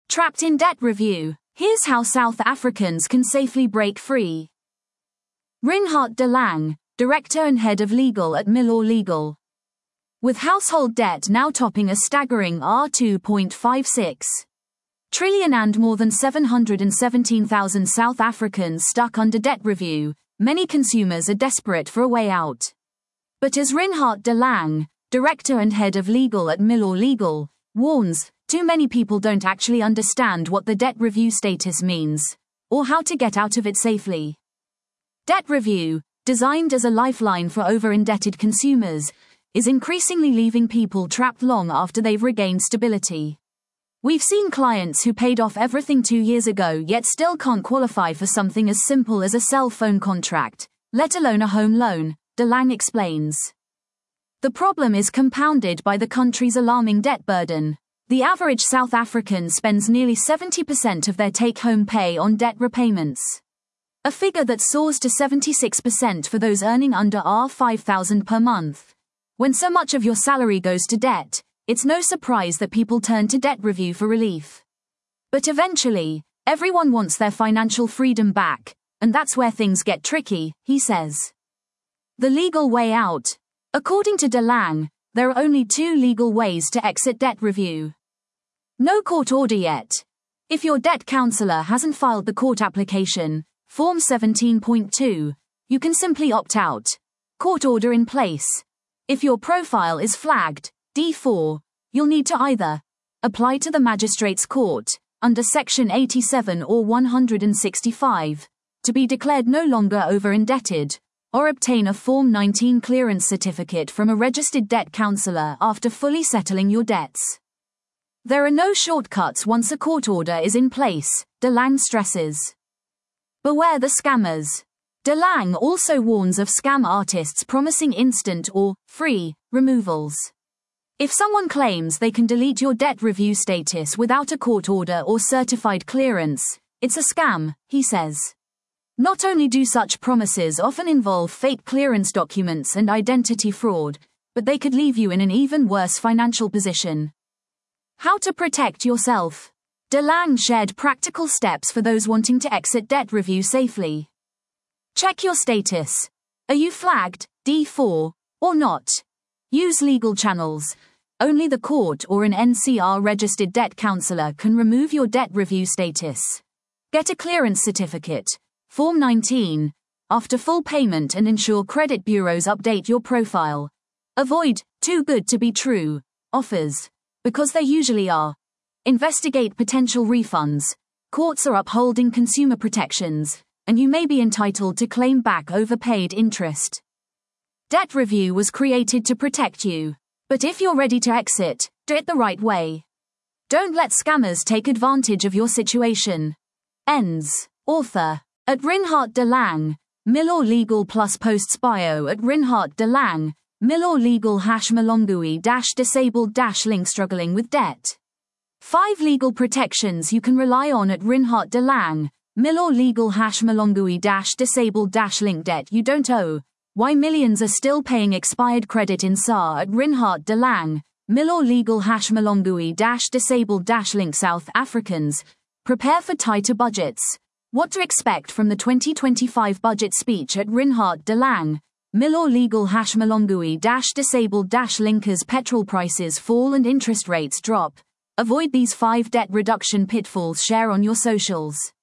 Trapped in debt review. Here's how South Africans can safely break free. Rinhart de Lang, Director and Head of Legal at Milor Legal. With household debt now topping a staggering R2.56 trillion and more than 717,000 South Africans stuck under debt review, many consumers are desperate for a way out. But as Rinhart de Lang, Director and Head of Legal at Milor Legal, warns, too many people don't actually understand what the debt review status means, or how to get out of it safely. Debt review, designed as a lifeline for over-indebted consumers, is increasingly leaving people trapped long after they've regained stability. We've seen clients who paid off everything 2 years ago yet still can't qualify for something as simple as a cell phone contract, let alone a home loan, de Lang explains. The problem is compounded by the country's alarming debt burden. The average South African spends nearly 70% of their take-home pay on debt repayments. A figure that soars to 76% for those earning under R5,000 per month. When so much of your salary goes to debt, it's no surprise that people turn to debt review for relief. But eventually, everyone wants their financial freedom back, and that's where things get tricky, he says. The legal way out. According to de Lang, there are only 2 legal ways to exit debt review. No court order yet. If your debt counselor hasn't filed the court application, Form 17.2, you can simply opt out. Court order in place. If your profile is flagged, D4, you'll need to either apply to the magistrate's court, under Section 87 or 165, to be declared no longer over-indebted, or obtain a Form 19 clearance certificate from a registered debt counselor after fully settling your debts. There are no shortcuts once a court order is in place, de Lang stresses. Beware the scammers. De Lang also warns of scam artists promising instant or free removals. If someone claims they can delete your debt review status without a court order or certified clearance, it's a scam, he says. Not only do such promises often involve fake clearance documents and identity fraud, but they could leave you in an even worse financial position. How to protect yourself. De Lang shared practical steps for those wanting to exit debt review safely. Check your status. Are you flagged, D4, or not? Use legal channels. Only the court or an NCR-registered debt counselor can remove your debt review status. Get a clearance certificate, Form 19, after full payment and ensure credit bureaus update your profile. Avoid too good to be true offers, because they usually are. Investigate potential refunds. Courts are upholding consumer protections, and you may be entitled to claim back overpaid interest. Debt review was created to protect you. But if you're ready to exit, do it the right way. Don't let scammers take advantage of your situation. Ends. Author. At Rinhart de Lang, Milor Legal plus posts bio at Rinhart de Lang, Milor Legal #Malongui disabled link struggling with debt. 5 legal protections you can rely on at Rinhart de Lang, Milor Legal #Malongui disabled link debt you don't owe. Why millions are still paying expired credit in SA at Rinhart de Lang, Milor Legal #Malongui disabled link. South Africans, prepare for tighter budgets. What to expect from the 2025 budget speech at Rinhart de Lang, Milor Legal #Malongui disabled link. As petrol prices fall and interest rates drop. Avoid these 5 debt reduction pitfalls. Share on your socials.